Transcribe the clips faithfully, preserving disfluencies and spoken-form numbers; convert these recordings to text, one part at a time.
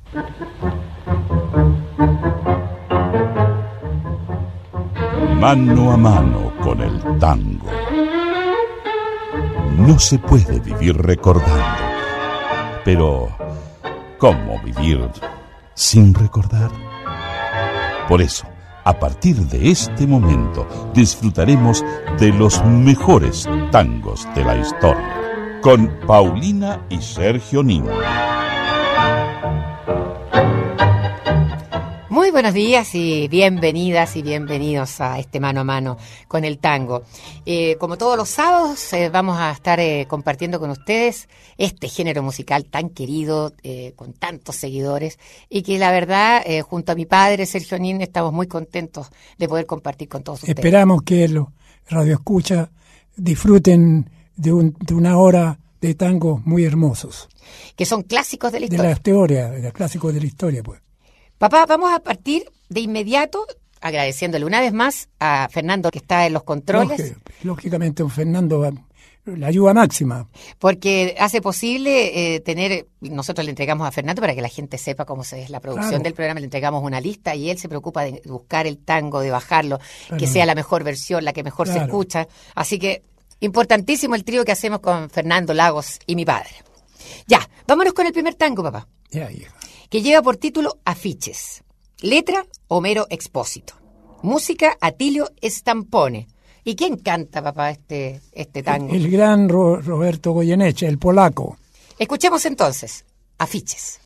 Mano a mano con el tango. No se puede vivir recordando. Pero, ¿cómo vivir sin recordar? Por eso, a partir de este momento, disfrutaremos de los mejores tangos de la historia. Con Paulina y Sergio Nino. Muy buenos días y bienvenidas y bienvenidos a este Mano a Mano con el tango. Eh, como todos los sábados eh, vamos a estar eh, compartiendo con ustedes este género musical tan querido, eh, con tantos seguidores, y que la verdad, eh, junto a mi padre Sergio Nin, estamos muy contentos de poder compartir con todos ustedes. Esperamos que los radioescuchas disfruten de, un, de una hora de tangos muy hermosos. Que son clásicos de la De historia. la teoría, de los clásicos de la historia, pues. Papá, vamos a partir de inmediato agradeciéndole una vez más a Fernando, que está en los controles. Lógic, lógicamente, don Fernando, la ayuda máxima. Porque hace posible eh, tener, nosotros le entregamos a Fernando para que la gente sepa cómo se es la producción Claro. del programa, le entregamos una lista y él se preocupa de buscar el tango, de bajarlo, Claro. que sea la mejor versión, la que mejor Claro. se escucha. Así que, importantísimo el trío que hacemos con Fernando Lagos y mi padre. Ya, vámonos con el primer tango, papá. Ya, hija. Que lleva por título Afiches. Letra, Homero Expósito. Música, Atilio Stampone. ¿Y quién canta, papá, este, este tango? El, el gran Ro- Roberto Goyeneche, el polaco. Escuchemos entonces, Afiches.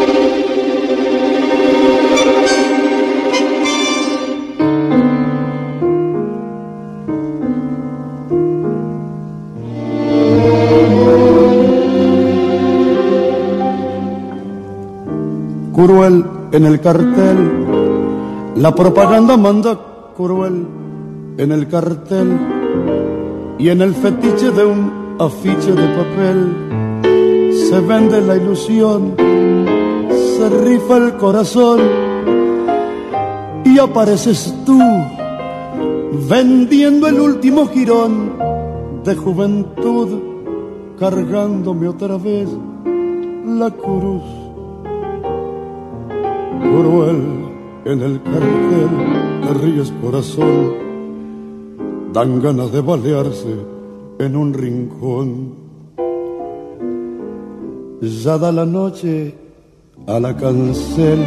Cruel en el cartel, la propaganda manda cruel en el cartel y en el fetiche de un afiche de papel se vende la ilusión, se rifa el corazón y apareces tú vendiendo el último jirón de juventud, cargándome otra vez la cruz. Cruel en el cartel, te ríes corazón, dan ganas de balearse en un rincón. Ya da la noche a la cancel,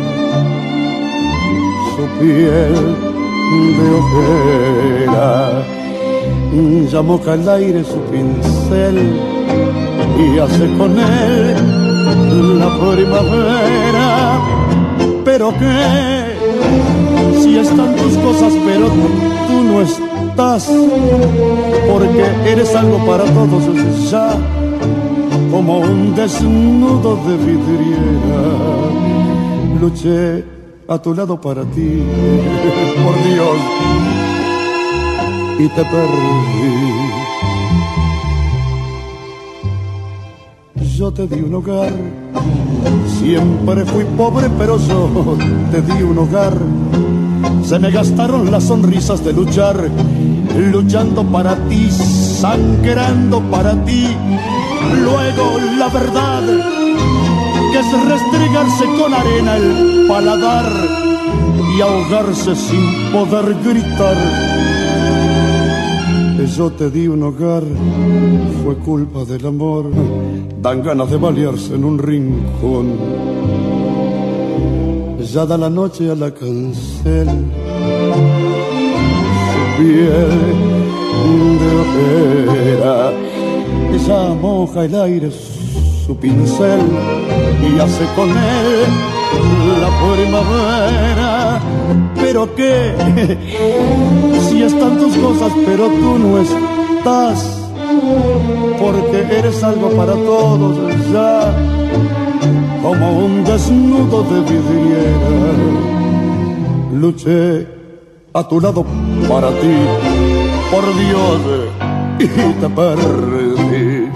su piel de ojera, ya moja el aire su pincel y hace con él la primavera. Pero qué, si están tus cosas, pero tú no estás, porque eres algo para todos ya, como un desnudo de vidriera. Luché a tu lado para ti, por Dios, y te perdí. Yo te di un hogar, siempre fui pobre, pero yo te di un hogar. Se me gastaron las sonrisas de luchar, luchando para ti, sangrando para ti. Luego la verdad, que es restregarse con arena el paladar y ahogarse sin poder gritar. Yo te di un hogar, fue culpa del amor, dan ganas de balearse en un rincón. Ya da la noche a la cancel, su piel de ojera, ya moja el aire su pincel y hace con él la primavera. Pero qué, si están tus cosas, pero tú no estás, porque eres algo para todos ya, como un desnudo de vidriera. Luché a tu lado para ti, por Dios, y te perdí.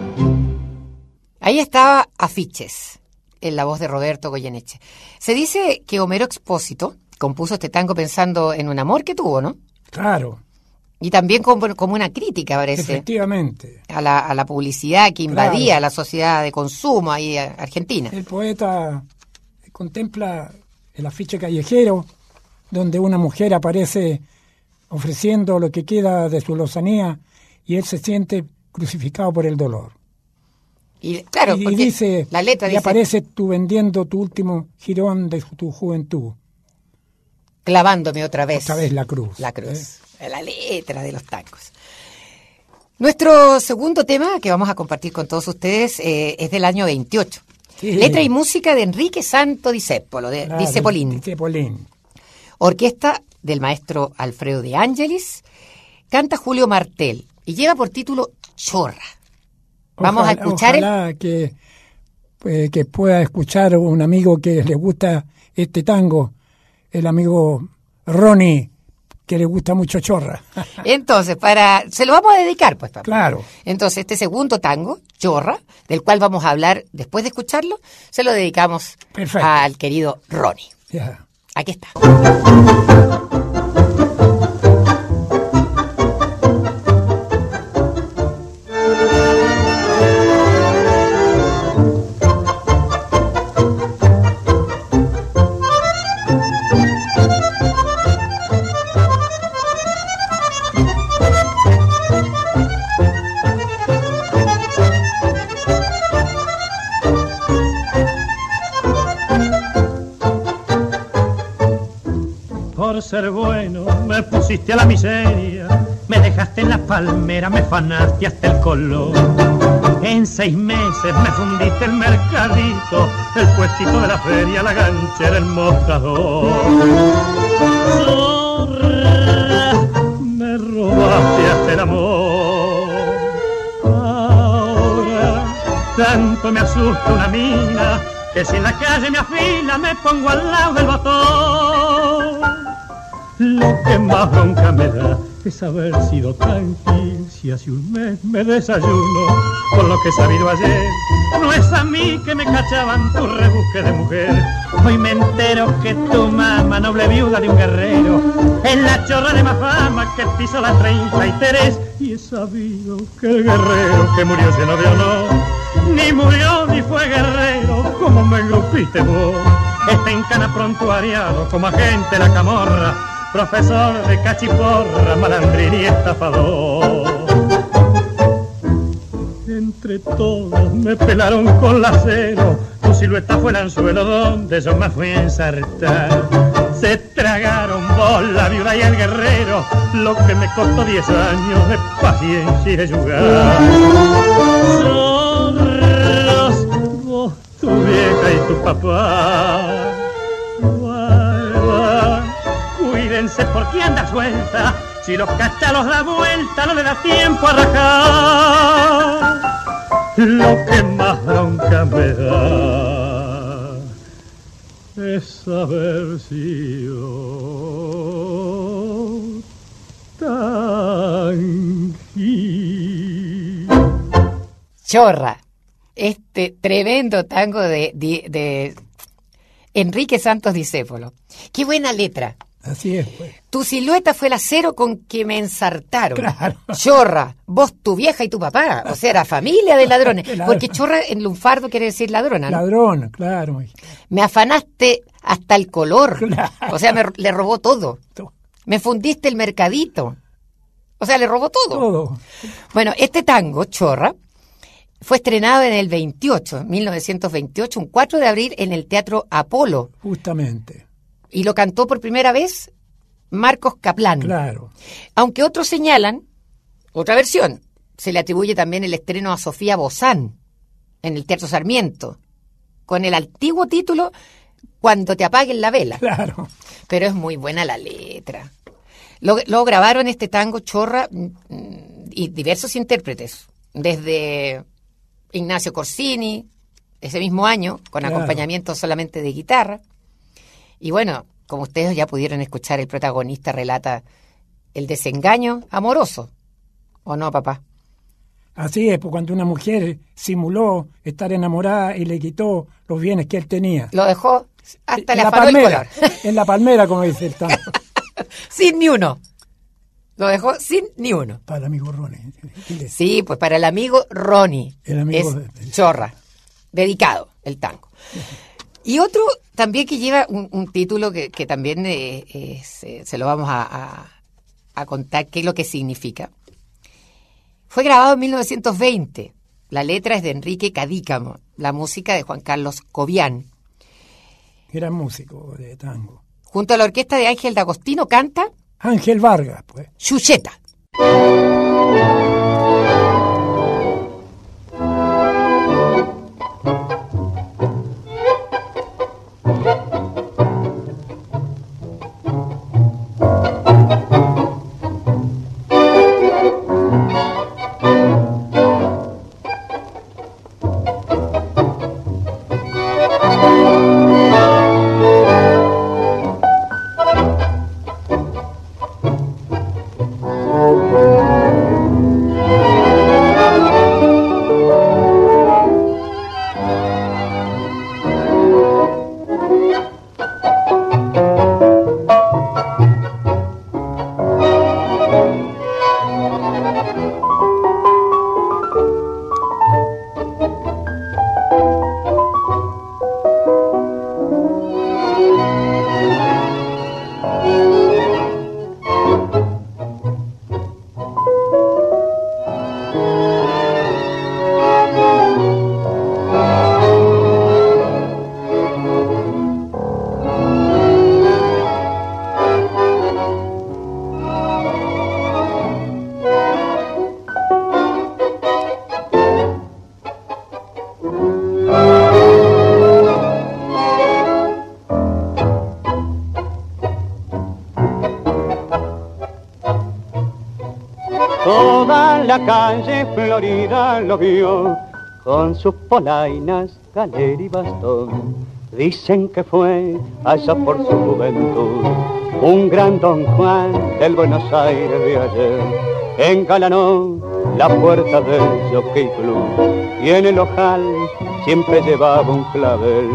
Ahí estaba Afiches, en la voz de Roberto Goyeneche. Se dice que Homero Expósito compuso este tango pensando en un amor que tuvo, ¿no? Claro. Y también como, como una crítica, parece, Efectivamente. a la, a la publicidad que invadía Claro. la sociedad de consumo ahí a- argentina. El poeta contempla el afiche callejero, donde una mujer aparece ofreciendo lo que queda de su lozanía y él se siente crucificado por el dolor. Y claro, y, porque y dice, la letra y dice, aparece tú vendiendo tu último jirón de tu juventud. Clavándome otra vez. Otra vez la cruz. La cruz. ¿eh? La letra de los tangos. Nuestro segundo tema que vamos a compartir con todos ustedes eh, es del año veintiocho. Sí. Letra y música de Enrique Santo Discépolo, de Claro, Discepolín. Discepolín. Orquesta del maestro Alfredo de Ángelis. Canta Julio Martel y lleva por título Chorra. Vamos Ojalá, a escuchar ojalá el... que, pues, que pueda escuchar un amigo que le gusta este tango, el amigo Ronnie, que le gusta mucho Chorra. Entonces, para se lo vamos a dedicar, pues, papá. Claro. Entonces, este segundo tango, Chorra, del cual vamos a hablar después de escucharlo, se lo dedicamos Perfecto. al querido Ronnie. Ya. Aquí está. Por ser bueno me pusiste a la miseria, me dejaste en las palmeras, me fanaste hasta el color. En seis meses me fundiste el mercadito, el puestito de la feria, la ganchera, el mostrador. Zorra, me robaste hasta el amor. Ahora tanto me asusta una mina, que si en la calle me afila me pongo al lado del botón. Lo que más bronca me da es haber sido tan gil, si hace un mes me desayuno con lo que he sabido ayer. No es a mí que me cachaban tu rebusque de mujer, hoy me entero que tu mamá, noble viuda de un guerrero, es la chorra de más fama que pisó la treinta y tres. Y he sabido que el guerrero que murió lleno de honor, ni murió ni fue guerrero como me engrupiste vos. Está en cana prontuariado como agente la camorra, profesor de cachiporra, malandrín y estafador. Entre todos me pelaron con la cero, tu silueta fue el anzuelo donde yo me fui a ensartar. Se tragaron vos, la viuda y el guerrero, lo que me costó diez años de paciencia y de yugar. Zorros, vos, tu vieja y tu papá. Guarda, cuídense porque anda suelta, si los cachalos da vuelta no le da tiempo a rajar. Lo que más bronca me da es haber sido tan gil. Chorra, este tremendo tango de, de, de Enrique Santos Discépolo. Qué buena letra. Así es, pues. Tu silueta fue el acero con que me ensartaron. Claro. Chorra, vos, tu vieja y tu papá. O sea, era familia de ladrones. Claro. Porque chorra en lunfardo quiere decir ladrona, ¿no? Ladrón, claro. Me afanaste hasta el color. Claro. O sea, me le robó todo. Me fundiste el mercadito. O sea, le robó todo. Todo. Bueno, este tango, Chorra, fue estrenado en el veintiocho, mil novecientos veintiocho, un cuatro de abril en el Teatro Apolo. Justamente. Y lo cantó por primera vez Marcos Caplán. Claro. Aunque otros señalan, otra versión, se le atribuye también el estreno a Sofía Bozán en el Teatro Sarmiento, con el antiguo título Cuando te apaguen la vela. Claro. Pero es muy buena la letra. Lo, lo grabaron este tango Chorra y diversos intérpretes, desde Ignacio Corsini, ese mismo año, con Claro. acompañamiento solamente de guitarra. Y bueno, como ustedes ya pudieron escuchar, el protagonista relata el desengaño amoroso. ¿O no, papá? Así es, pues cuando una mujer simuló estar enamorada y le quitó los bienes que él tenía. Lo dejó hasta En le la afanó el palmera, color. en la palmera, como dice el tango. Sin ni uno. Lo dejó sin ni uno. Para el amigo Ronnie. Dile. Sí, pues para el amigo Ronnie. El amigo es de- Chorra. Dedicado el tango. Y otro también que lleva un, un título que, que también eh, eh, se, se lo vamos a, a, a contar qué es lo que significa. Fue grabado en mil novecientos veinte. La letra es de Enrique Cadícamo, la música de Juan Carlos Cobian. Gran músico de tango. Junto a la orquesta de Ángel D'Agostino canta Ángel Vargas, pues. Xuxeta. Toda la calle Florida lo vio, con sus polainas, galera y bastón. Dicen que fue allá por su juventud un gran Don Juan del Buenos Aires de ayer. Engalanó la puerta del Jockey Club y en el ojal siempre llevaba un clavel.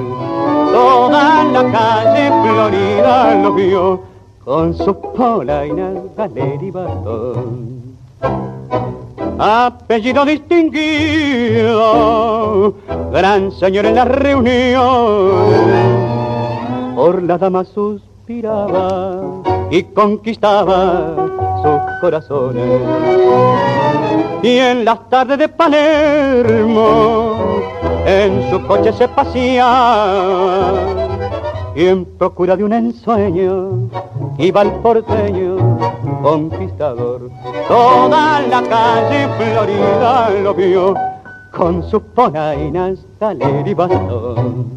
Toda la calle Florida lo vio, con sus polainas, galera y bastón. Apellido distinguido, gran señor en las reuniones, por la dama suspiraba y conquistaba sus corazones. Y en las tardes de Palermo, en su coche se paseaba, y en procura de un ensueño iba el porteño conquistador. Toda la calle Florida lo vio, con sus polainas, galera y bastón.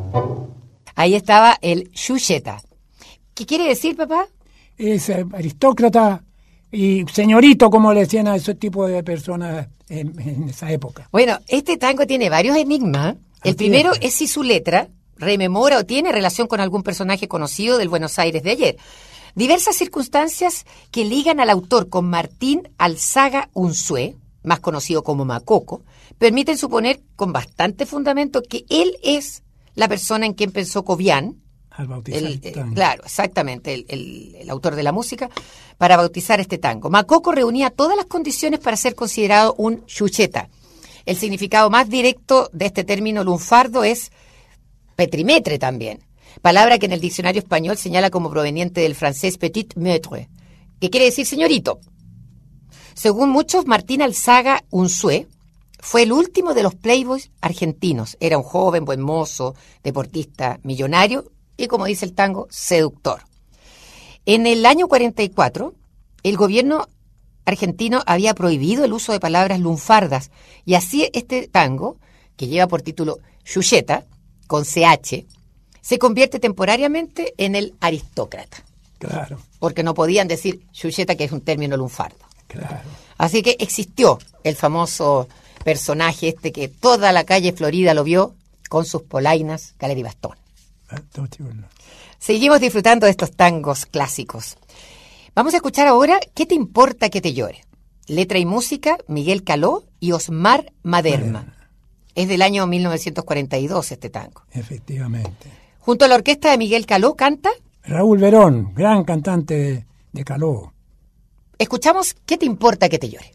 Ahí estaba el Xuxeta. ¿Qué quiere decir, papá? Es eh, aristócrata y señorito, como le decían a ese tipo de personas en, en esa época. Bueno, este tango tiene varios enigmas. El Así primero es. es si su letra rememora o tiene relación con algún personaje conocido del Buenos Aires de ayer. Diversas circunstancias que ligan al autor con Martín Alzaga Unzué, más conocido como Macoco, permiten suponer con bastante fundamento que él es la persona en quien pensó Cobian, Al bautizar el, el eh, tango. claro, exactamente, el, el, el autor de la música, para bautizar este tango. Macoco reunía todas las condiciones para ser considerado un Xuxeta. El significado más directo de este término lunfardo es petrimetre también, palabra que en el diccionario español señala como proveniente del francés petit maître, que quiere decir señorito. Según muchos, Martín Alzaga Unzué fue el último de los playboys argentinos. Era un joven, buen mozo, deportista, millonario y, como dice el tango, seductor. En el año cuarenta y cuatro, el gobierno argentino había prohibido el uso de palabras lunfardas y así este tango, que lleva por título Xuxeta, con C H, se convierte temporariamente en el aristócrata, Claro, porque no podían decir Xuxeta, que es un término lunfardo. claro. Así que existió el famoso personaje este que toda la calle Florida lo vio con sus polainas, galera y bastón. Ah, todo chulo. Seguimos disfrutando de estos tangos clásicos. Vamos a escuchar ahora ¿Qué te importa que te llore? Letra y música, Miguel Caló y Osmar Maderma. Es del año mil novecientos cuarenta y dos este tango. Efectivamente. Junto a la orquesta de Miguel Caló canta, Raúl Verón, gran cantante de, de Caló. escuchamos ¿Qué te importa que te llore?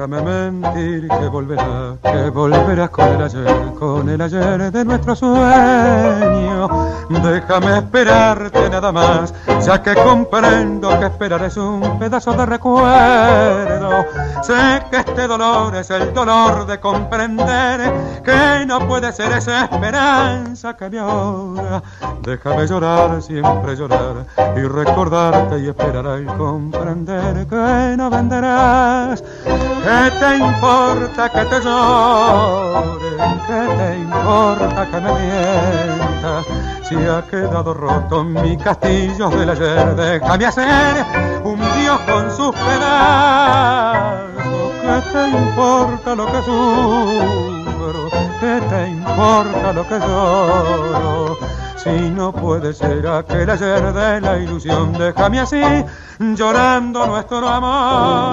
déjame mentir que volverás, que volverás con el ayer, con el ayer de nuestro sueño. Déjame esperarte nada más, ya que comprendo que esperar es un pedazo de recuerdo. Sé que este dolor es el dolor de comprender que no puede ser esa esperanza que me ahora. Déjame llorar, siempre llorar y recordarte y esperar al comprender que no venderás. ¿Qué te importa que te llore? ¿Qué te importa que me mientas? Si ha quedado roto mi castillo del ayer, déjame hacer un dios con sus pedazos. ¿Qué te importa lo que sufro? ¿Qué te importa lo que lloro? Si no puede ser aquel ayer de la ilusión, déjame así, llorando nuestro amor.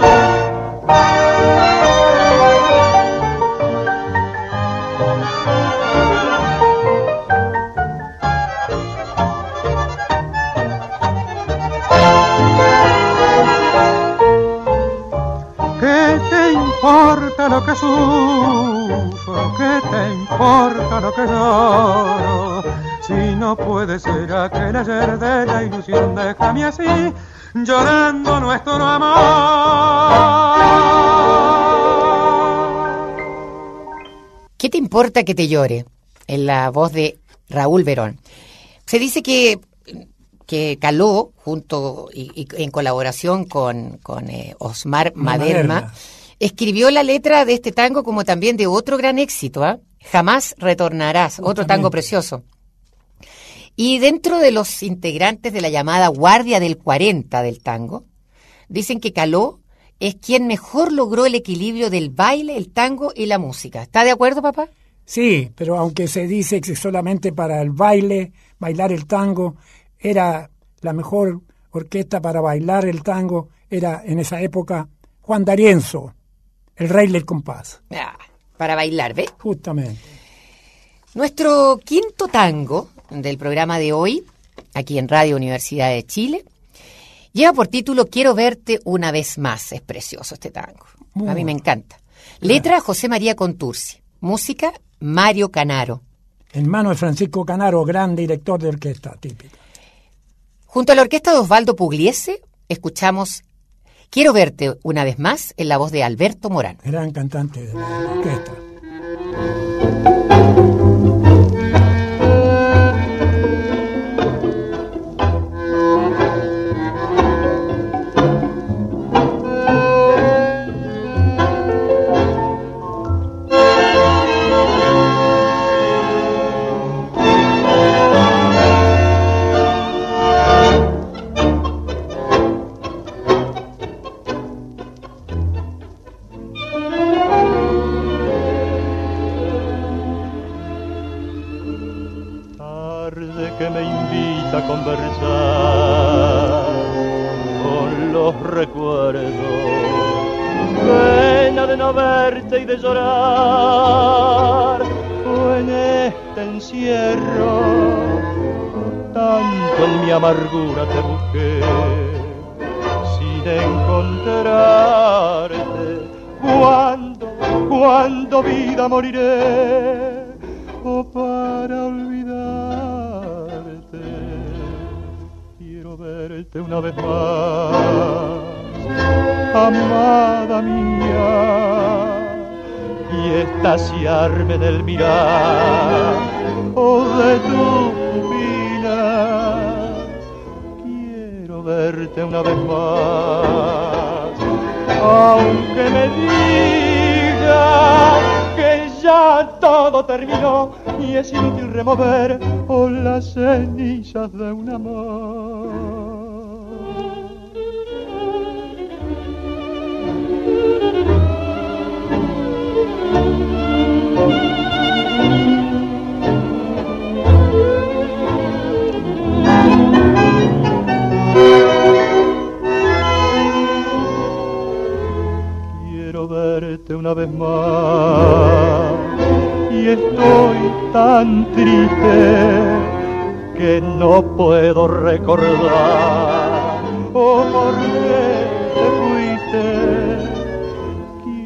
¿Qué te importa lo que sufro? ¿Qué te importa lo que lloro? Si no puede ser aquel ayer de la ilusión, déjame así, llorando nuestro amor. ¿Qué te importa que te llore? En la voz de Raúl Verón. Se dice que, que Caló, junto y, y en colaboración con, con eh, Osmar Maderna, Maderna, escribió la letra de este tango como también de otro gran éxito, ¿eh? Jamás retornarás, Justamente. Otro tango precioso. Y dentro de los integrantes de la llamada Guardia del cuarenta del tango, dicen que Caló es quien mejor logró el equilibrio del baile, el tango y la música. ¿Está de acuerdo, papá? Sí, pero aunque se dice que solamente para el baile, bailar el tango, era la mejor orquesta para bailar el tango, era en esa época Juan D'Arienzo, el rey del compás. Ah, para bailar, ¿ves? Justamente. Nuestro quinto tango del programa de hoy, aquí en Radio Universidad de Chile, lleva por título Quiero verte una vez más. Es precioso este tango. Muy A mí me encanta. Letra José María Contursi. Música Mario Canaro. Hermano de Francisco Canaro, gran director de orquesta típica. Junto a la orquesta de Osvaldo Pugliese, escuchamos Quiero verte una vez más en la voz de Alberto Morán. Gran cantante de la orquesta. Amargura te busqué sin encontrarte. Cuando, cuando vida moriré, o para olvidarte. Quiero verte una vez más, amada mía, y estaciarme del mirar o de tu pupila. Verte una vez más, aunque me diga que ya todo terminó y es inútil remover oh, las cenizas de un amor. Verte una vez más y estoy tan triste que no puedo recordar oh, por qué te fuiste.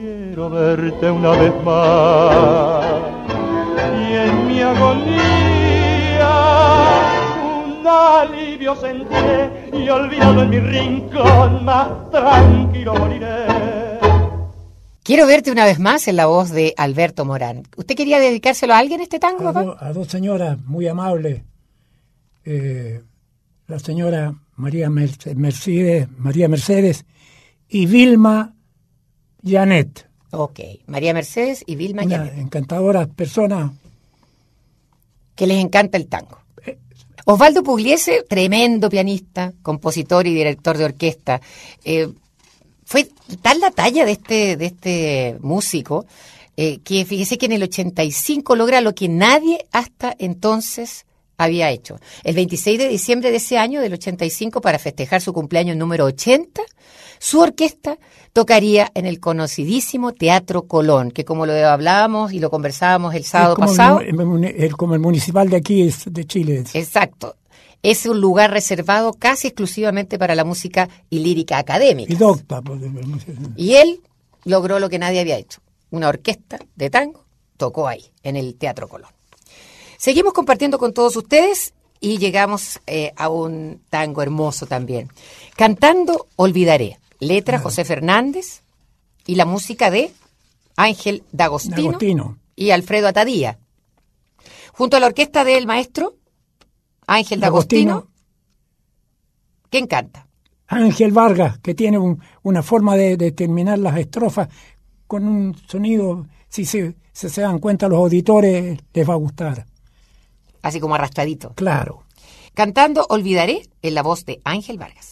quiero verte una vez más. Y en mi agonía un alivio sentiré y olvidado en mi rincón más tranquilo moriré. Quiero verte una vez más en la voz de Alberto Morán. ¿Usted quería dedicárselo a alguien este tango, A, papá? do, a dos señoras muy amables. Eh, la señora María Mercedes, María Mercedes y Vilma Janet. Ok, María Mercedes y Vilma Una Janet. encantadoras personas. Que les encanta el tango. Osvaldo Pugliese, tremendo pianista, compositor y director de orquesta. Eh, fue tal la talla de este, de este músico eh, que fíjese que en el ochenta y cinco logra lo que nadie hasta entonces había hecho. El veintiséis de diciembre de ese año, del ochenta y cinco, para festejar su cumpleaños número ochenta, su orquesta tocaría en el conocidísimo Teatro Colón, que como lo hablábamos y lo conversábamos el sábado como pasado. El, el, el, como el municipal de aquí, es de Chile. Exacto. Es un lugar reservado casi exclusivamente para la música y lírica académica. Y docta. Pues, y él logró lo que nadie había hecho. Una orquesta de tango tocó ahí, en el Teatro Colón. Seguimos compartiendo con todos ustedes y llegamos eh, a un tango hermoso también. Cantando Olvidaré. Letra claro. José Fernández y la música de Ángel D'Agostino, D'Agostino y Alfredo Atadía. Junto a la orquesta del maestro Ángel D'Agostino, D'Agostino. ¿Quién canta? Ángel Vargas, que tiene un, una forma de, de terminar las estrofas con un sonido, si se, si se dan cuenta los auditores, les va a gustar. Así como arrastradito. Claro. Cantando Olvidaré en la voz de Ángel Vargas.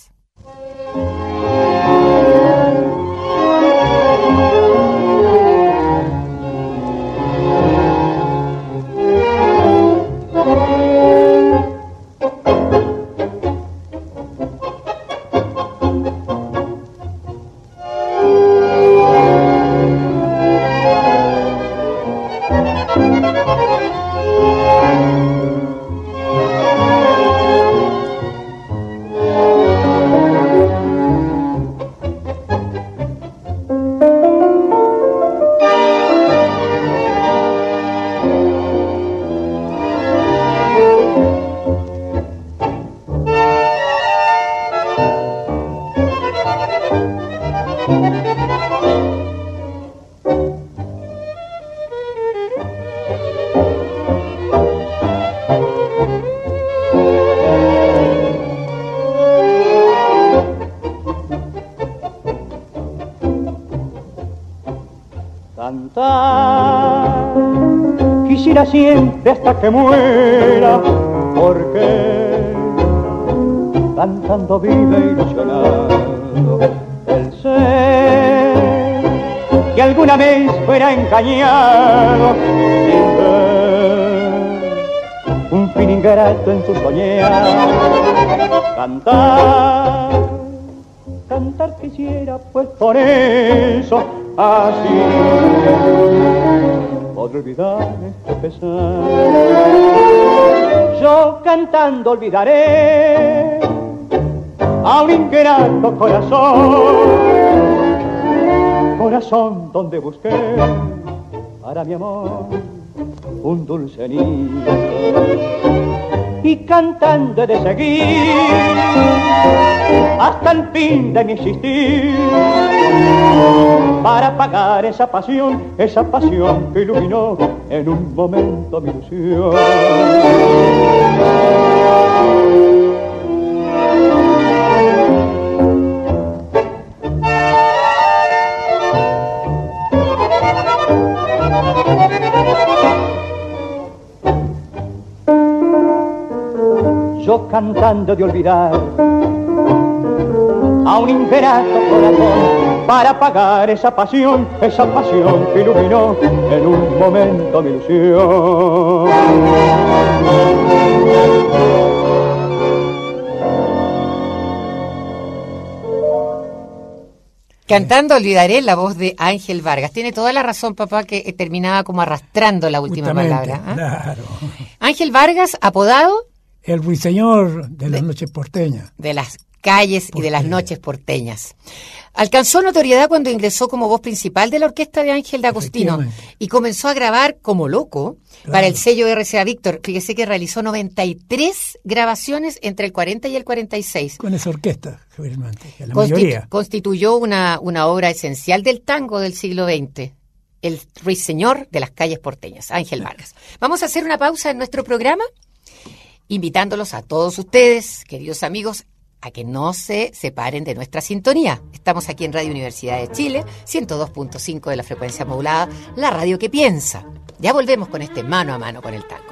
Cantar quisiera siempre hasta que muera, porque cantando vive ilusionado el ser que alguna vez fuera engañado sin ver un fin ingrato en su soñar. Cantar, cantar quisiera, pues por eso así podré olvidar este pesar. Yo cantando olvidaré a un ingrato corazón, corazón donde busqué para mi amor un dulce nido. Y cantando he de seguir hasta el fin de mi existir, para pagar esa pasión, esa pasión que iluminó en un momento mi ilusión. Yo cantando de olvidar a un ingrato corazón, para pagar esa pasión, esa pasión que iluminó en un momento mi ilusión. Cantando Olvidaré, la voz de Ángel Vargas. Tiene toda la razón, papá, que terminaba como arrastrando la última Justamente, palabra. ¿eh? Claro. Ángel Vargas, apodado el ruiseñor de las de, noches porteñas. De las calles Porteña. Y de las noches porteñas. Alcanzó notoriedad cuando ingresó como voz principal de la orquesta de Ángel D'Agostino y comenzó a grabar como loco claro. para el sello R C A Víctor. Fíjese que realizó noventa y tres grabaciones entre el cuarenta y el cuarenta y seis. Con esa orquesta, seguramente, la Constitu- mayoría. Constituyó una, una obra esencial del tango del siglo veinte. El ruiseñor de las calles porteñas, Ángel Vargas. Vamos a hacer una pausa en nuestro programa, invitándolos a todos ustedes, queridos amigos, a que no se separen de nuestra sintonía. Estamos aquí en Radio Universidad de Chile, ciento dos punto cinco de la frecuencia modulada, la radio que piensa. Ya volvemos con este mano a mano con el tango.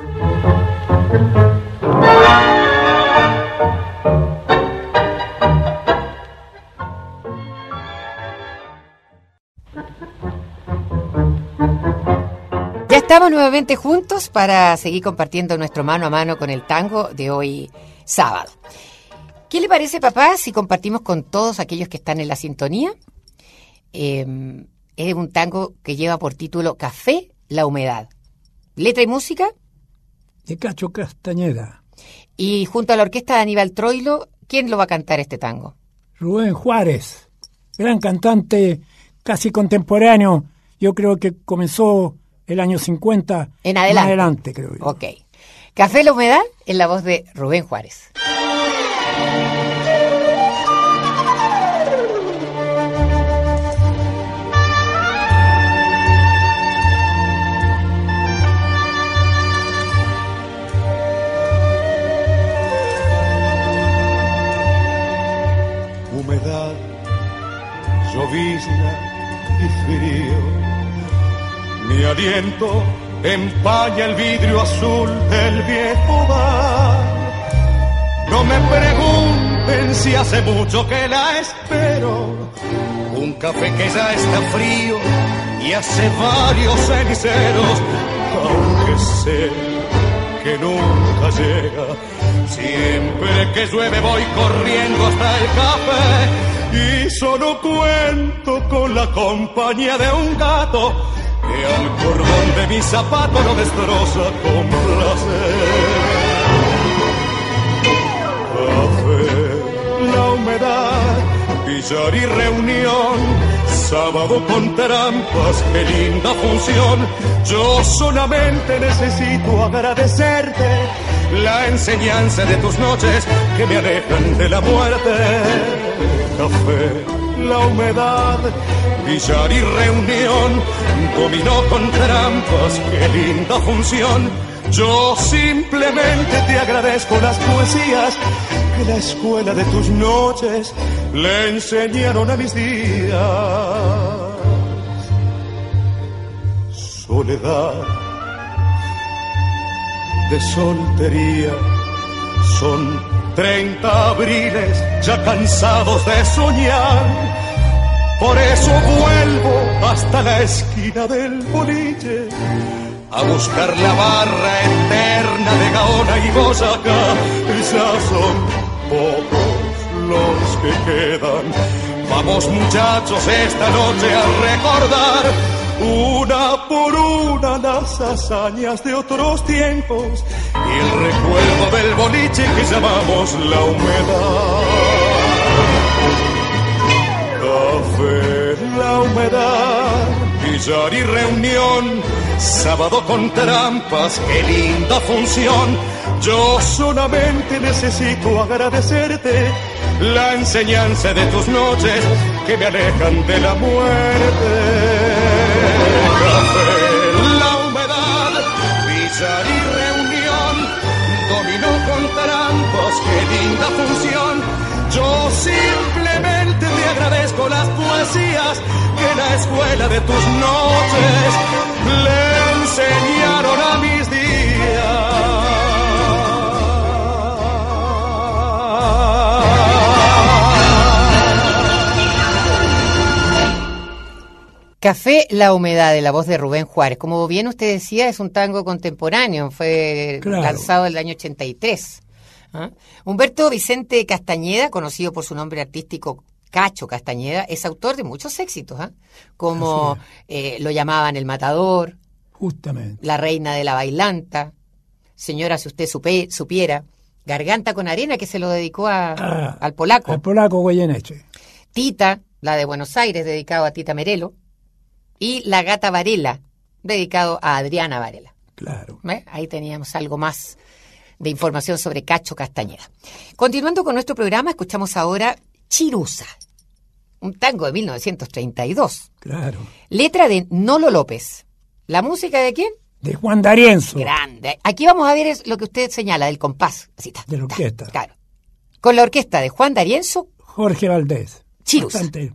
Ya estamos nuevamente juntos para seguir compartiendo nuestro mano a mano con el tango de hoy sábado. ¿Qué le parece, papá, si compartimos con todos aquellos que están en la sintonía? Eh, es un tango que lleva por título Café, la humedad. Letra y música de Cacho Castañeda. Y junto a la orquesta de Aníbal Troilo, ¿quién lo va a cantar este tango? Rubén Juárez, gran cantante casi contemporáneo. Yo creo que comenzó el año cincuenta en adelante. En adelante, creo yo. Ok. Café, la humedad, en la voz de Rubén Juárez. Humedad, llovizna y frío. Mi aliento empaña el vidrio azul del viejo bar. No me pregunten si hace mucho que la espero. Un café que ya está frío y hace varios ceniceros. Aunque sé que nunca llega, siempre que llueve voy corriendo hasta el café. Y solo cuento con la compañía de un gato que al cordón de mi zapato lo destroza con placer. Café, la humedad, billar y reunión, sábado con trampas, qué linda función. Yo solamente necesito agradecerte la enseñanza de tus noches que me alejan de la muerte. Café, la humedad, billar y reunión, dominó con trampas, qué linda función. Yo simplemente te agradezco las poesías que la escuela de tus noches le enseñaron a mis días. Soledad de soltería, son treinta abriles ya cansados de soñar. Por eso vuelvo hasta la esquina del boliche a buscar la barra eterna de Gaona y Boyacá. Ya son pocos los que quedan. Vamos muchachos esta noche a recordar una por una las hazañas de otros tiempos y el recuerdo del boliche que llamamos la humedad. Café, la humedad, billar y reunión, sábado con trampas, qué linda función. Yo solamente necesito agradecerte la enseñanza de tus noches que me alejan de la muerte. Café, la humedad, billar y reunión, dominó con trampas, qué linda función. Yo simplemente te agradezco las poesías que la escuela de tus noches le enseñaron a mis días. Café, la humedad, de la voz de Rubén Juárez. Como bien usted decía, es un tango contemporáneo, fue claro. lanzado en el año ochenta y tres. ¿Ah? Humberto Vicente Castañeda, conocido por su nombre artístico Cacho Castañeda, es autor de muchos éxitos, ¿eh? como eh, lo llamaban El Matador, justamente, La Reina de la Bailanta, Señora si usted supe, supiera, Garganta con arena, que se lo dedicó a, Ah, al polaco. Al polaco Goyeneche. Tita, la de Buenos Aires, dedicado a Tita Merelo. Y La Gata Varela, dedicado a Adriana Varela. Claro. ¿Ve? Ahí teníamos algo más de información sobre Cacho Castañeda. Continuando con nuestro programa, escuchamos ahora Chirusa, un tango de mil novecientos treinta y dos. Claro. Letra de Nolo López. ¿La música de quién? De Juan D'Arienzo. Grande. Aquí vamos a ver es lo que usted señala, del compás. Así está. De la orquesta. Claro. Con la orquesta de Juan D'Arienzo, Jorge Valdés. Chirusa. Bastante.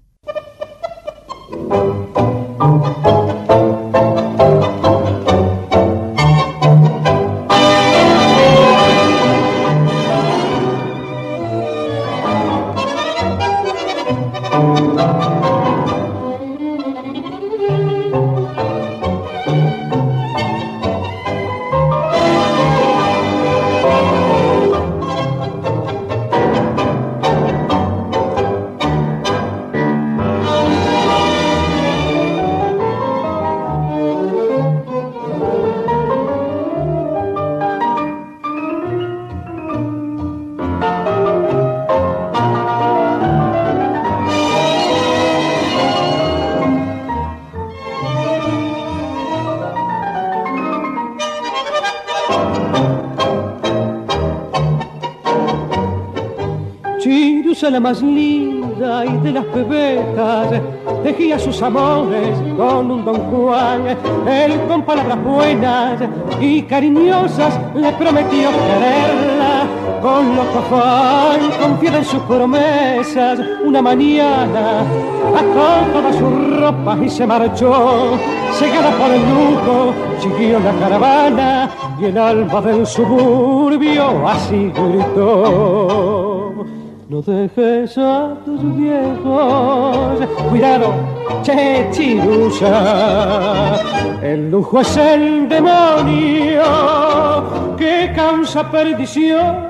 Chirusa la más linda y de las pebetas, tejía sus amores con un don Juan. Él con palabras buenas y cariñosas le prometió quererla. Con loco afán, confiada en sus promesas, una mañana ató toda su ropa y se marchó. Cegada por el lujo, siguió la caravana y el alma del suburbio así gritó: no dejes a tus viejos, cuidado, che Chirusa, el lujo es el demonio que causa perdición.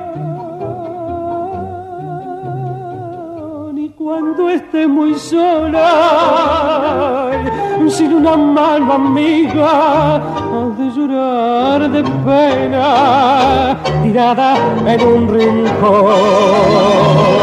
Y cuando esté muy sola, sin una mano amiga, has de llorar de pena, tirada en un rincón.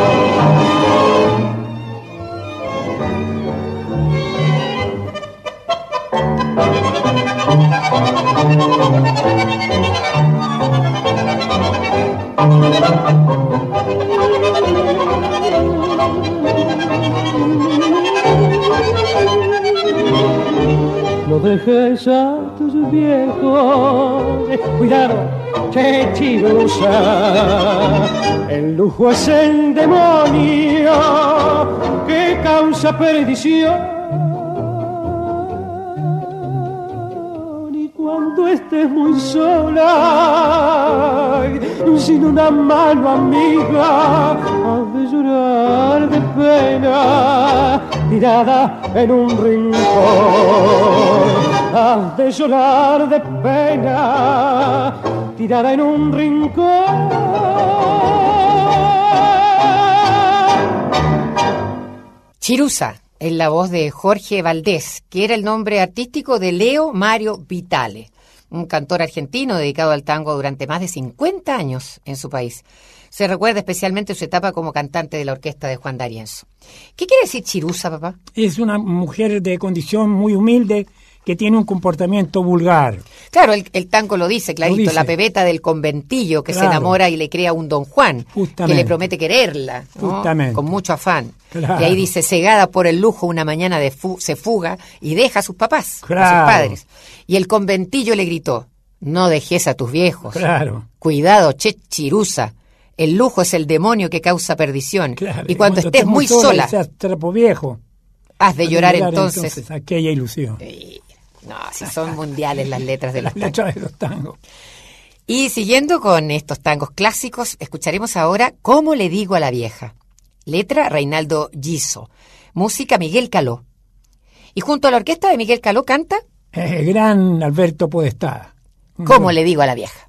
No dejes a tus viejos, cuidado, che Chirusa, el lujo es el demonio que causa perdición. Y cuando estés muy sola, sin una mano amiga, has de llorar de pena, tirada en un rincón. Has de llorar de pena, tirada en un rincón. Chirusa, en la voz de Jorge Valdés, que era el nombre artístico de Leo Mario Vitale, un cantor argentino dedicado al tango durante más de cincuenta años en su país. Se recuerda especialmente su etapa como cantante de la orquesta de Juan D'Arienzo. ¿Qué quiere decir Chirusa, papá? Es una mujer de condición muy humilde que tiene un comportamiento vulgar. Claro, el, el tango lo dice, clarito, Lo dice. La pebeta del conventillo que Claro. se enamora y le crea un don Juan, Justamente. que le promete quererla, ¿no? Justamente. Con mucho afán. Claro. Y ahí dice, cegada por el lujo, una mañana de fu- se fuga y deja a sus papás, a Claro. sus padres. Y el conventillo le gritó, no dejes a tus viejos. Claro. Cuidado, che Chirusa, el lujo es el demonio que causa perdición. Claro. Y cuando estés muy sola, seas trapo viejo, has de has llorar entonces. entonces aquella ilusión. Eh, No, si son mundiales las letras de los Las tangos. letras de los tangos. Y siguiendo con estos tangos clásicos, escucharemos ahora ¿Cómo le digo a la vieja? Letra Reinaldo Giso, música Miguel Caló. Y junto a la orquesta de Miguel Caló canta El gran Alberto Podestá. ¿Cómo le digo a la vieja?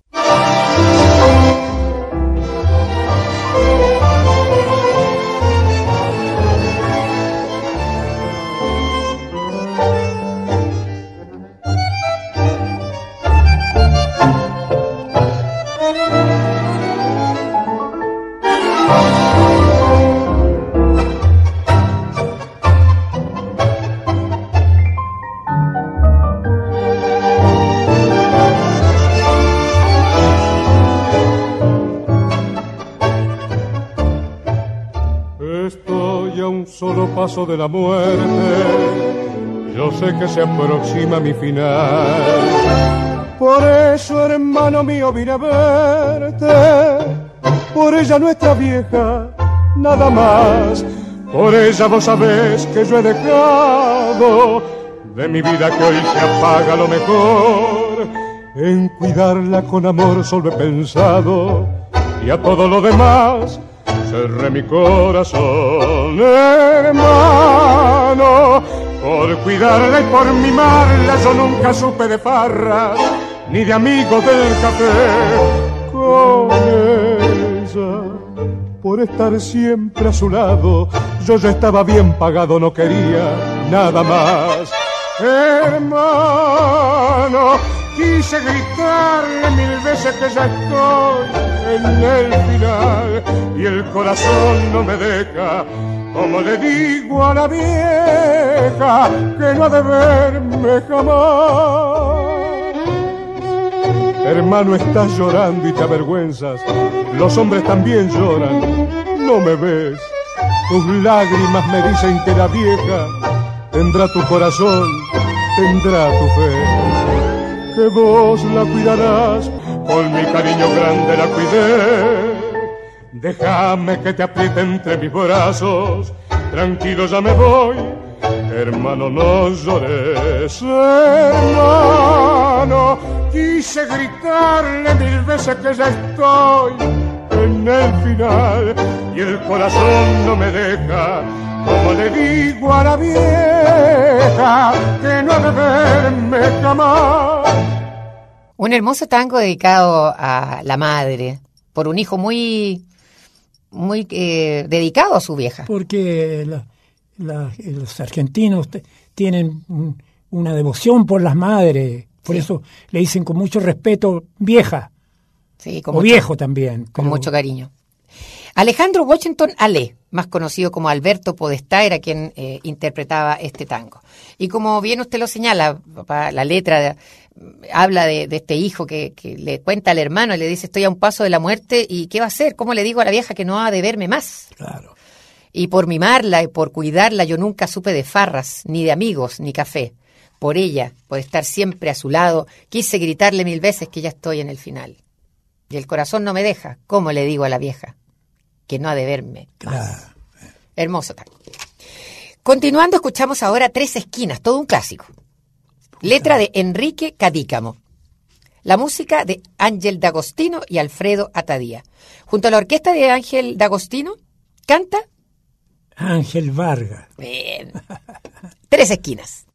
Estoy a un solo paso de la muerte, yo sé que se aproxima mi final. Por eso, hermano mío, vine a verte, por ella nuestra vieja, nada más. Por ella vos sabés que yo he dejado de mi vida que hoy se apaga lo mejor. En cuidarla con amor solo he pensado, y a todo lo demás cerré mi corazón. Hermano, por cuidarla y por mimarla yo nunca supe de farras ni de amigos del café. Con ella, por estar siempre a su lado, yo ya estaba bien pagado, no quería nada más. Hermano, quise gritarle mil veces que ya estoy en el final, y el corazón no me deja, como le digo a la vieja, que no ha de verme jamás. Hermano, estás llorando y te avergüenzas, los hombres también lloran, no me ves. Tus lágrimas me dicen que la vieja tendrá tu corazón, tendrá tu fe, que vos la cuidarás, con mi cariño grande la cuidé. Déjame que te apriete entre mis brazos, tranquilo ya me voy, hermano no llores. Hermano, quise gritarle mil veces que ya estoy en el final, y el corazón no me deja, como le digo a la vieja, que no ha de verme jamás. Un hermoso tango dedicado a la madre, por un hijo muy, muy eh, dedicado a su vieja. Porque la, la, los argentinos te, tienen un, una devoción por las madres, por sí. Eso le dicen con mucho respeto vieja, sí, con o mucho, viejo también. Con pero... mucho cariño. Alejandro Washington Ale, más conocido como Alberto Podestá, era quien eh, interpretaba este tango. Y como bien usted lo señala, papá, la letra de, habla de, de este hijo que, que le cuenta al hermano y le dice: estoy a un paso de la muerte, ¿y qué va a hacer? ¿Cómo le digo a la vieja que no ha de verme más? Claro. Y por mimarla y por cuidarla yo nunca supe de farras, ni de amigos, ni café. Por ella, por estar siempre a su lado, quise gritarle mil veces que ya estoy en el final. Y el corazón no me deja, ¿cómo le digo a la vieja que no ha de verme más? Claro. Hermoso tango. Continuando, escuchamos ahora Tres Esquinas, todo un clásico. Letra de Enrique Cadícamo. La música de Ángel D'Agostino y Alfredo Atadía. Junto a la orquesta de Ángel D'Agostino, canta Ángel Vargas. Bien. Tres Esquinas.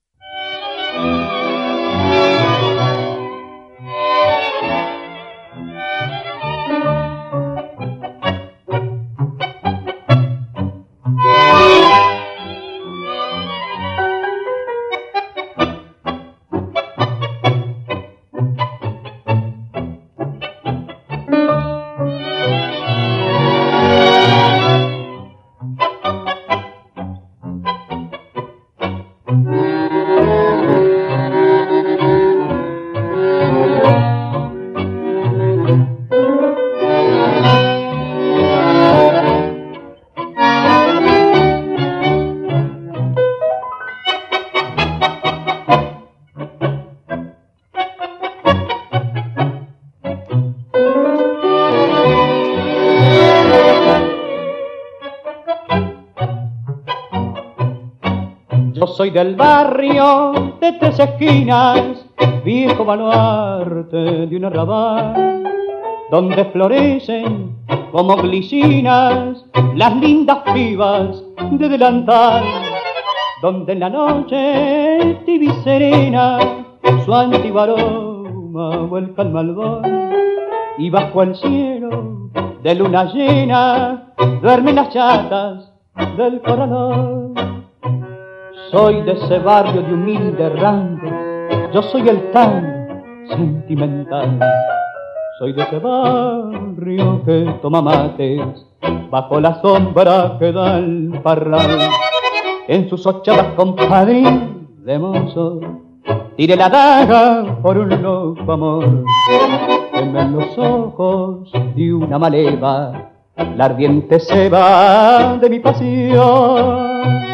Soy del barrio de Tres Esquinas, viejo baluarte de un arrabal, donde florecen como glicinas las lindas pibas de delantal, donde en la noche tibia y serena su antiguo aroma vuelca al malvón, y bajo el cielo de luna llena duermen las chatas del corralón. Soy de ese barrio de humilde rango, yo soy el tan sentimental. Soy de ese barrio que toma mates bajo la sombra que da el parral. En sus ochavas compadrín de mozo tire la daga por un loco amor. Temen los ojos de una maleva la ardiente ceba de mi pasión.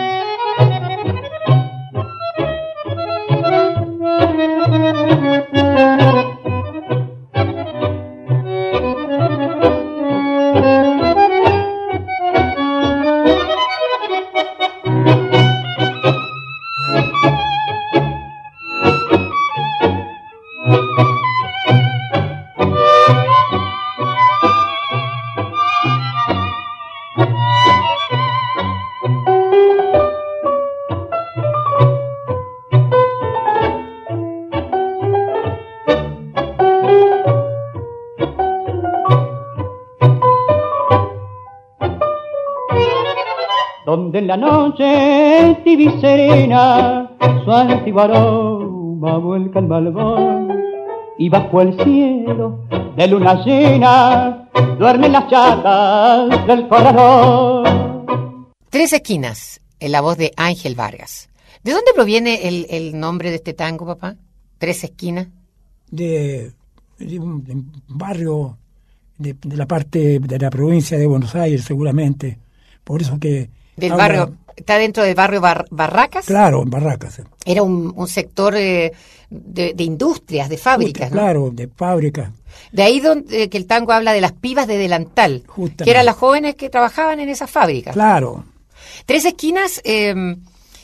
Donde en la noche tibia y serena su antiguo aroma vuelca el malvón, y bajo el cielo de luna llena duermen las chatas del corralón. Tres esquinas, en la voz de Ángel Vargas. ¿De dónde proviene el, el nombre de este tango, papá? Tres esquinas. De, de un de un barrio de, de la parte de la provincia de Buenos Aires, seguramente. Por eso que... Del habla, barrio, está dentro del barrio Bar, Barracas. Claro, en Barracas. Era un, un sector eh, de, de industrias, de fábricas, ¿no? Claro, de fábricas. De ahí donde que el tango habla de las pibas de delantal, Justamente. que eran las jóvenes que trabajaban en esas fábricas. Claro. Tres esquinas, eh,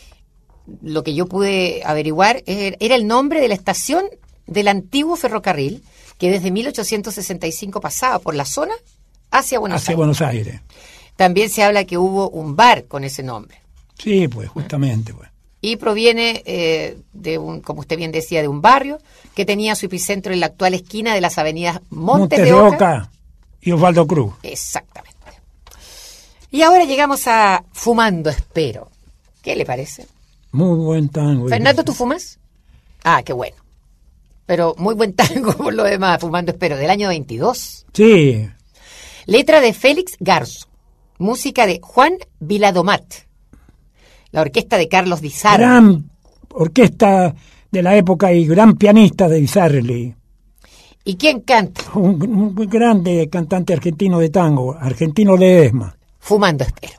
lo que yo pude averiguar, eh, era el nombre de la estación del antiguo ferrocarril que desde mil ochocientos sesenta y cinco pasaba por la zona hacia Buenos Hacia Aires. Buenos Aires. También se habla que hubo un bar con ese nombre. Sí, pues, justamente, pues. Y proviene eh, de un, como usted bien decía, de un barrio que tenía su epicentro en la actual esquina de las avenidas Montes, Montes de Oca y Osvaldo Cruz. Exactamente. Y ahora llegamos a Fumando Espero. ¿Qué le parece? Muy buen tango. Fernando, ¿tú fumas? Ah, qué bueno. Pero muy buen tango por lo demás, Fumando Espero, del año veintidós. Sí. Letra de Félix Garzo. Música de Juan Viladomat. La orquesta de Carlos Di Sarli. Gran orquesta de la época y gran pianista de Di Sarli. ¿Y quién canta? Un, un grande cantante argentino de tango, Argentino Ledesma. Fumando Espero.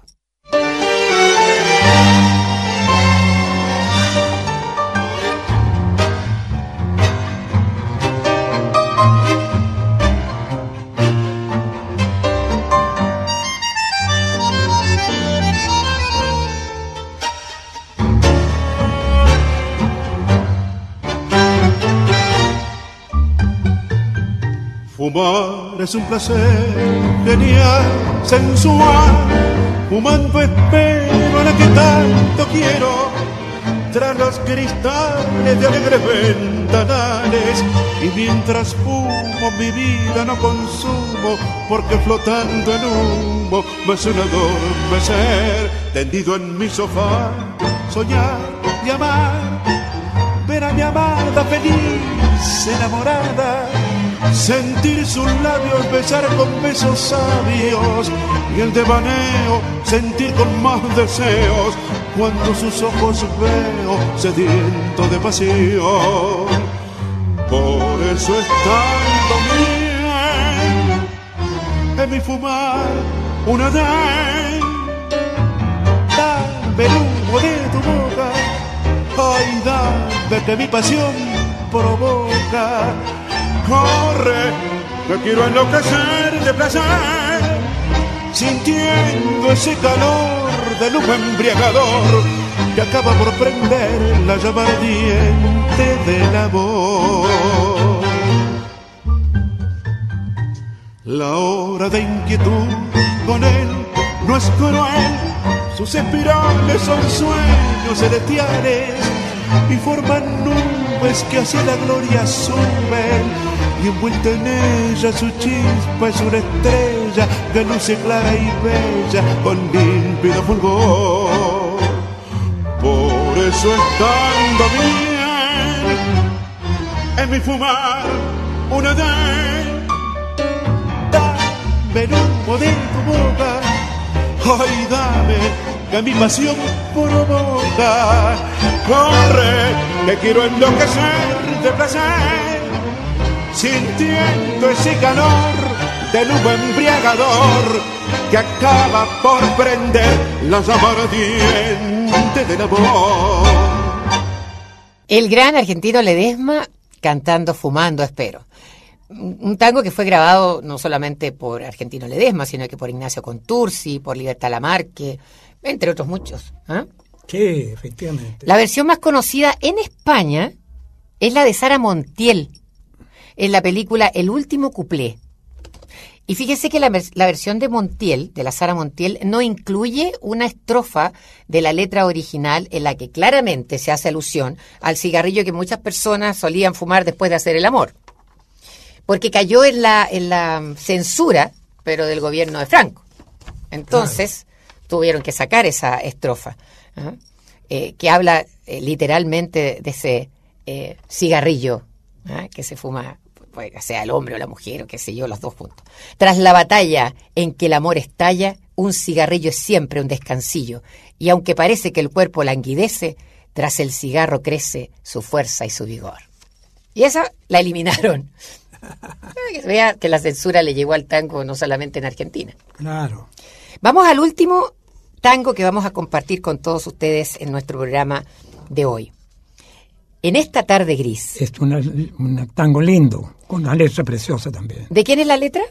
Fumar es un placer genial, sensual. Fumando espero a la que tanto quiero. Tras los cristales de alegres ventanales. Y mientras fumo mi vida no consumo, porque flotando en humo me suena adormecer. Tendido en mi sofá, soñar y amar. Ver a mi amada feliz, enamorada. Sentir sus labios besar con besos sabios y el devaneo sentir con más deseos cuando sus ojos veo sediento de pasión. Por eso estando bien en mi fumar una vez, dame el humo de tu boca, ay dame que mi pasión provoca. Corre, que quiero enloquecer de placer, sintiendo ese calor del humo embriagador que acaba por prender la llama ardiente del amor. La hora de inquietud con él no es cruel, sus espirales son sueños celestiales y forman nubes que hacia la gloria suben. Y envuelta en ella su chispa es una estrella que luce clara y bella con límpido fulgor. Por eso estando bien en mi fumar una vez, dame el humo de tu boca, ay dame que mi pasión provoca. Corre, que quiero enloquecer de placer, sintiendo ese calor del humo embriagador que acaba por prender la llama ardiente del amor. El gran argentino Ledesma cantando Fumando Espero. Un tango que fue grabado no solamente por Argentino Ledesma, sino que por Ignacio Contursi, por Libertad Lamarque, entre otros muchos. ¿eh? Sí, efectivamente. La versión más conocida en España es la de Sara Montiel, en la película El último cuplé. Y fíjese que la, la versión de Montiel, de la Sara Montiel, no incluye una estrofa de la letra original en la que claramente se hace alusión al cigarrillo que muchas personas solían fumar después de hacer el amor. Porque cayó en la, en la censura, pero del gobierno de Franco. Entonces, claro, tuvieron que sacar esa estrofa, ¿eh? Eh, que habla eh, literalmente de ese eh, cigarrillo ¿eh? que se fuma, pues, sea el hombre o la mujer, o qué sé yo, los dos juntos. Tras la batalla en que el amor estalla, un cigarrillo es siempre un descansillo, y aunque parece que el cuerpo languidece, tras el cigarro crece su fuerza y su vigor. Y esa la eliminaron. Que se vea que la censura le llegó al tango no solamente en Argentina. Claro. Vamos al último tango que vamos a compartir con todos ustedes en nuestro programa de hoy. En esta tarde gris. Es un tango lindo, con una letra preciosa también. ¿De quién es la letra?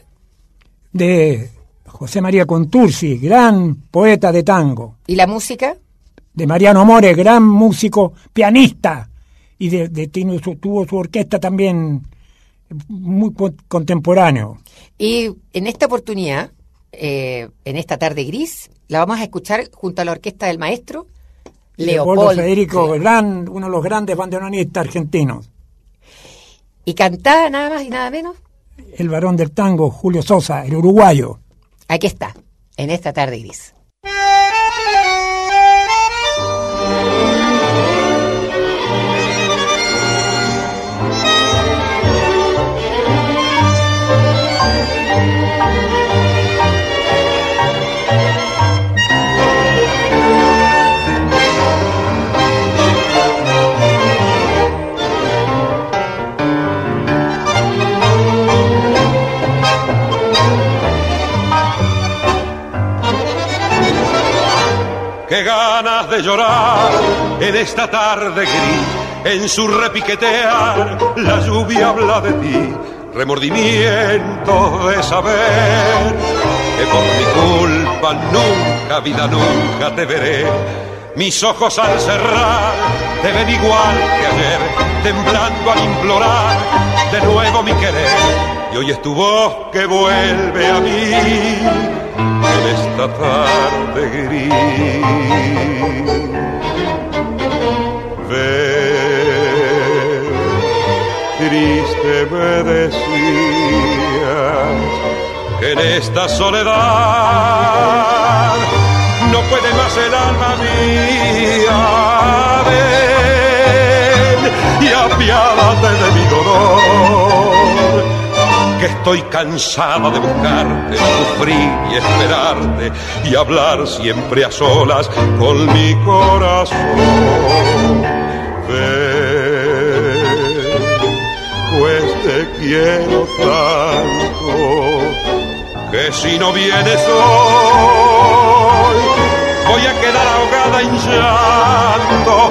De José María Contursi, gran poeta de tango. ¿Y la música? De Mariano More, gran músico, pianista. Y de, de, de su, tuvo su orquesta también muy contemporáneo. Y en esta oportunidad, eh, en esta tarde gris, la vamos a escuchar junto a la orquesta del maestro Leopoldo, Leopoldo Federico, gran, uno de los grandes bandoneonistas argentinos. Y cantaba nada más y nada menos el varón del tango, Julio Sosa, el uruguayo. Aquí está, en esta tarde gris. Qué ganas de llorar en esta tarde gris, en su repiquetear la lluvia habla de ti, remordimiento de saber que por mi culpa nunca, vida nunca te veré. Mis ojos al cerrar te ven igual que ayer, temblando al implorar de nuevo mi querer, y hoy es tu voz que vuelve a mí en esta tarde gris. Ven, triste me decías que en esta soledad no puede más el alma mía. Ven y apiádate de mi dolor, que estoy cansada de buscarte, sufrir y esperarte y hablar siempre a solas con mi corazón. Ven, pues te quiero tanto que si no vienes hoy voy a quedar ahogada en llanto.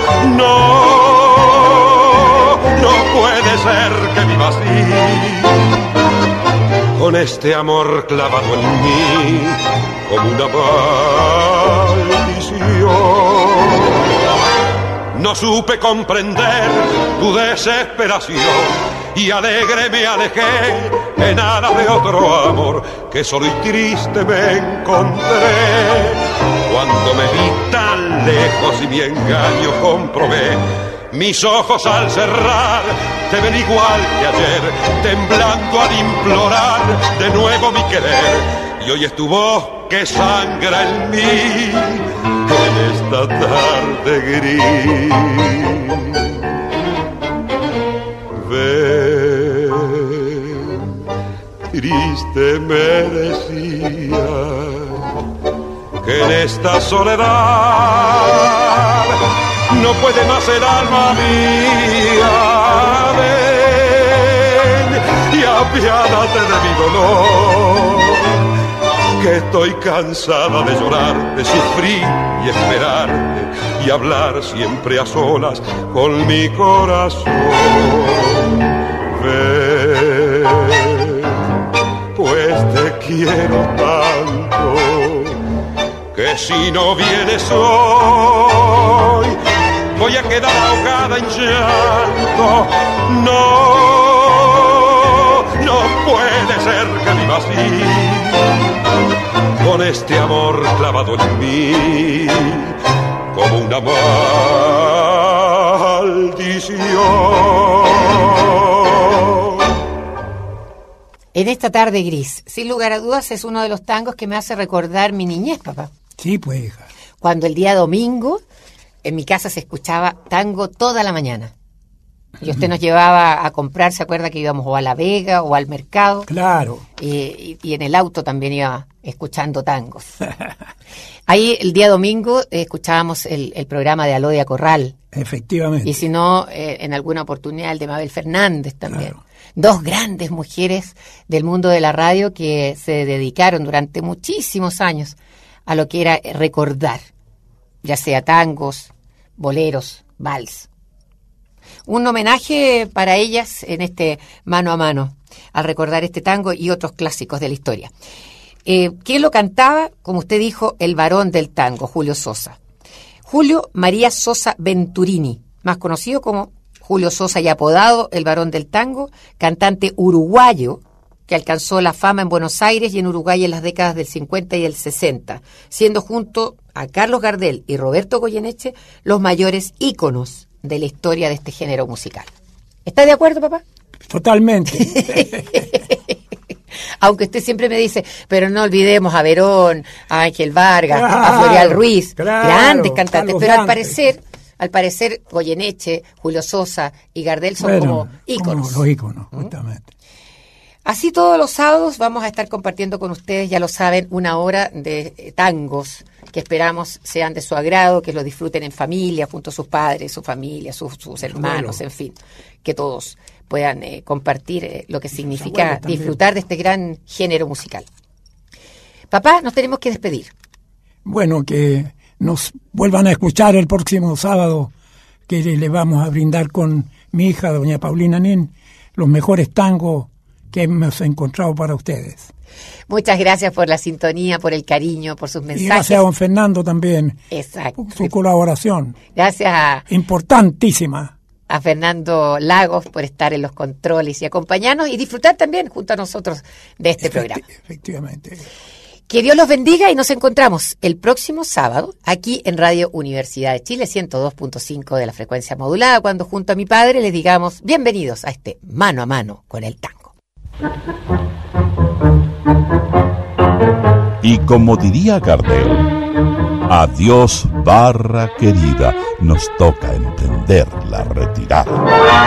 No, no puede ser que viva así, con este amor clavado en mí como una maldición. No supe comprender tu desesperación y alegre me alejé en aras de otro amor que solo y triste me encontré. Cuando me vi tan lejos y mi engaño comprobé, mis ojos al cerrar te ven igual que ayer, temblando al implorar de nuevo mi querer, y hoy es tu voz que sangra en mí en esta tarde gris. Ven, triste me decía que en esta soledad no puede más el alma mía. Ven y apiádate de mi dolor, que estoy cansada de llorar, de sufrir y esperarte y hablar siempre a solas con mi corazón. Ven, pues te quiero tanto, que si no vienes hoy voy a quedar ahogada en llanto. No, no puede ser que viva así, con este amor clavado en mí como una maldición. En esta tarde gris, sin lugar a dudas, es uno de los tangos que me hace recordar mi niñez, papá. Sí, pues, hija. Cuando el día domingo en mi casa se escuchaba tango toda la mañana. Y usted nos llevaba a comprar, ¿se acuerda que íbamos o a La Vega o al mercado? Claro. Y, y, y en el auto también iba escuchando tangos. Ahí el día domingo eh, escuchábamos el, el programa de Alodia Corral. Efectivamente. Y si no, eh, en alguna oportunidad el de Mabel Fernández también. Claro. Dos grandes mujeres del mundo de la radio que se dedicaron durante muchísimos años a lo que era recordar, ya sea tangos, boleros, vals. Un homenaje para ellas en este mano a mano, al recordar este tango y otros clásicos de la historia. Eh, ¿Quién lo cantaba? Como usted dijo, el varón del tango, Julio Sosa. Julio María Sosa Venturini, más conocido como Julio Sosa y apodado el varón del tango, cantante uruguayo que alcanzó la fama en Buenos Aires y en Uruguay en las décadas del cincuenta y el sesenta, siendo junto a Carlos Gardel y Roberto Goyeneche los mayores íconos de la historia de este género musical. ¿Está de acuerdo, papá? Totalmente. Aunque usted siempre me dice, pero no olvidemos a Verón, a Ángel Vargas, claro, a Floreal Ruiz, claro, grandes cantantes, Carlos pero al Dante. parecer, al parecer Goyeneche, Julio Sosa y Gardel son Bueno, como íconos. Como los íconos, justamente. Así todos los sábados vamos a estar compartiendo con ustedes, ya lo saben, una hora de tangos que esperamos sean de su agrado, que lo disfruten en familia, junto a sus padres, su familia, sus, sus hermanos, en fin, que todos puedan eh, compartir eh, lo que significa disfrutar de este gran género musical. Papá, nos tenemos que despedir. Bueno, que nos vuelvan a escuchar el próximo sábado, que le vamos a brindar con mi hija, doña Paulina Nin, los mejores tangos que hemos encontrado para ustedes. Muchas gracias por la sintonía, por el cariño, por sus mensajes. Y gracias a don Fernando también. Exacto. Su colaboración. Gracias a, importantísima. A Fernando Lagos por estar en los controles y acompañarnos y disfrutar también junto a nosotros de este Efecti- programa. Efectivamente. Que Dios los bendiga y nos encontramos el próximo sábado aquí en Radio Universidad de Chile, ciento dos punto cinco de la frecuencia modulada, cuando junto a mi padre les digamos bienvenidos a este mano a mano con el tango. Y como diría Gardel, adiós barra querida, nos toca emprender la retirada.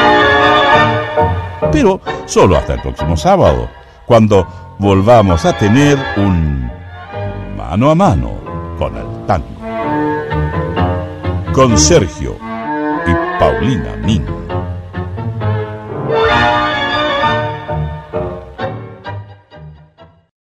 Pero solo hasta el próximo sábado, cuando volvamos a tener un mano a mano con el tango. Con Sergio y Paulina Nin.